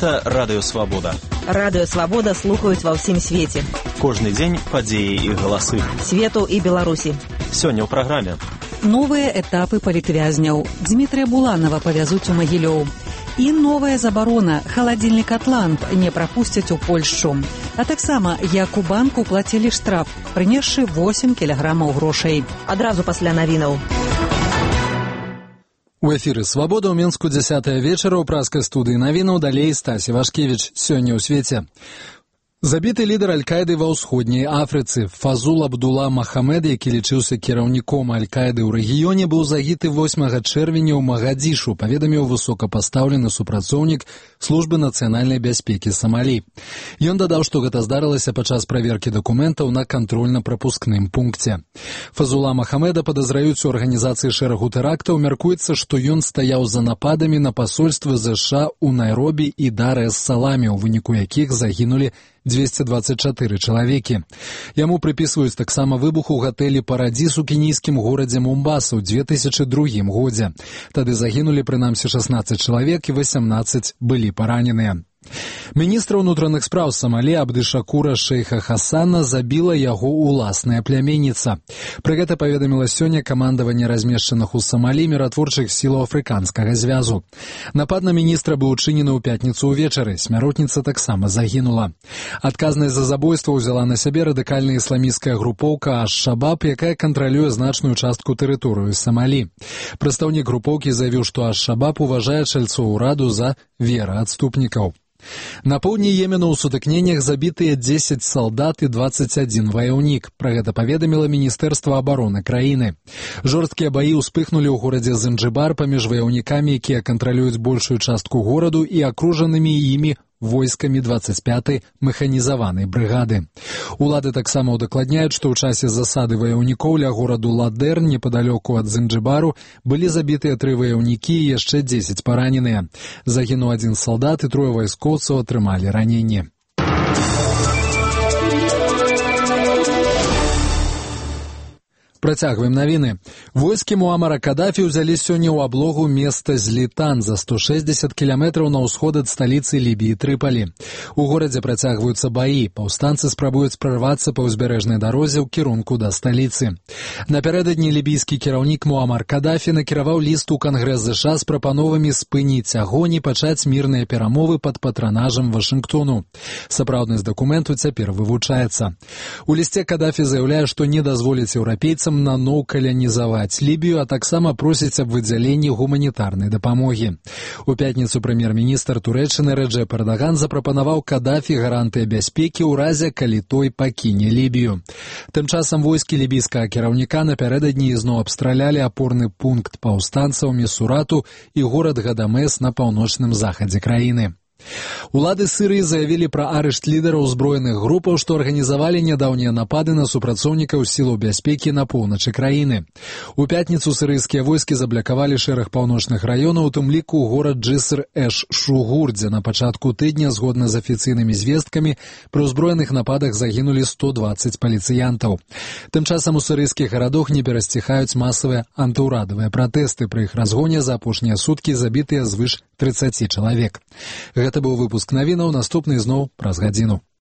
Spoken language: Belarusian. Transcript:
Гэта Радыё Свабода. Радыё Свабода слухаюць ва ўсім свеце. Кожны дзень падзеі і галасы. Свету і Беларусі. Сёння ў праграме. Новыя этапы палітвязняў. Дмітрия Буланова павязуць у Магілёў. І новая забарона. Халадзільнік «Атлант» не прапусцяць у Польшчу. А таксама, як у банку плацілі штраф, прынесшы 8 кілаграмаў грошай. Адразу пасля навінаў. У эфіры «Свабода» ў Мінску 10 вечара ў праскай студыі навінаў, далей Стасі Вашкевіч. Сёння ў свеце. Забіты лідар Аль-Каіды ва ўсходняй Афрыцы. Фазул Абдулла Махамед, які лічыўся кіраўніком Аль-Каіды ў рэгіёне, быў загіты 8 чэрвеня ў Магадзішу, паведаміў высокапастаўлены супрацоўнік службы нацыянальнай бяспекі Самалі. Ён дадаў, што гэта здарылася падчас праверкі дакументаў на кантрольна-прапускным пункце. Фазула Махамеда падазраюць у арганізацыі шэрагу тэрактаў. Мяркуецца, што ён стаяў за нападамі на пасольствы ЗША ў Найробі і Дар-эс-Саламе, у выніку якіх загінулі 224 чалавекі. Яму прыпісваюць таксама выбух у гатэлі «Парадзіс» у кенійскім горадзе Момбаса ў 2002 годзе. Тады загінулі прынамсі 16 чалавек і 18 былі параненыя. Міністра ўнутраных спраў Самалі Абдышакура Шейха Хасана забіла яго уласная пляменніца. Пра гэта паведаміла сёння камандаванне размешчаных у Самалі міратворчых сілаў афрыканскага звязу. Напад на міністра быў учынены ў пятніцу ўвечары. Смяротніца таксама загінула. Адказнасць за забойства ўзяла на сябе радыкальная ісламісцкая групоўка Аш-Шабаб, якая кантралюе значную частку тэрыторыю Самалі. Прадстаўнік групоўкі заявіў, што Аш-Шабаб уважае чальцоў ураду за вераадступнікаў. На поўдні Йемена ў сутыкненнях забітыя 10 салдат і 21 ваяўнік. Пра гэта паведаміла Міністэрства абароны краіны. Жорсткія баі ўспыхнулі ў горадзе Занджыбар паміж ваяўнікамі, якія кантралююць большую частку гораду, і акружанымі імі войскамі 25-й механізаванай брыгады. Улады таксама ўдакладняюць, што ў часе засады ваяўнікоў ля гораду Ладэрн, непадалёку ад Занджыбару, былі забітыя 3 ваяўнікі і яшчэ 10 параненыя. Загінуў 1 салдат і 3 вайскоўцаў атрымалі раненні. Працягваем навіны. Войскі Муамара Кадафі ўзялі сёння ў аблогу места Злітан за 160 кіламетраў на ўсход ад сталіцы Лібіі Трыпалі. У горадзе працягваюцца баі. Паўстанцы спрабуюць прарвацца па ўзбярэжнай дарозе ў кірунку да сталіцы. Напярэдадні лібійскі кіраўнік Муамар Кадафі накіраваў ліст у Кангрэс ЗША з прапановамі спыніць агонь і пачаць мірныя перамовы пад патранажам Вашынгтону. Сапраўднасць дакументу цяпер вывучаецца. У лісце Кадафі заяўляе, што не дазволіць еўрапейцам наноў калянізаваць Лібію, а таксама просіць аб выдзяленні гуманітарнай дапамогі. У пятніцу прэм'ер-міністр Турэччыны Рэджэп Эрдаган запрапанаваў Кадафі гарантыі бяспекі ў разе, калі той пакіне Лібію. Тым часам войскі лібійскага кіраўніка напярэдадні ізноў абстралялі апорны пункт паўстанцаў Місурату і горад Гадамес на паўночным захадзе краіны. Улады Сырыі заявілі пра арышт лідараў узброеных групаў, што арганізавалі нядаўнія напады на супрацоўнікаў сілаў бяспекі на поўначы краіны. У пятніцу сырыйскія войскі заблакавалі шэраг паўночных раёнаў, у тым ліку горад Джыср-эш-Шугур, дзе на пачатку тыдня, згодна з афіцыйнымі звесткамі, пры ўзброеных нападах загінулі 120 паліцыянтаў. Тым часам у сырыйскіх гарадах не перасціхаюць масавыя антыўрадавыя пратэсты. Пры іх разгоне за апошнія суткі забітыя звыш 30 чалавек. Гэта быў выпуск навінаў, наступны зноў праз гадзіну.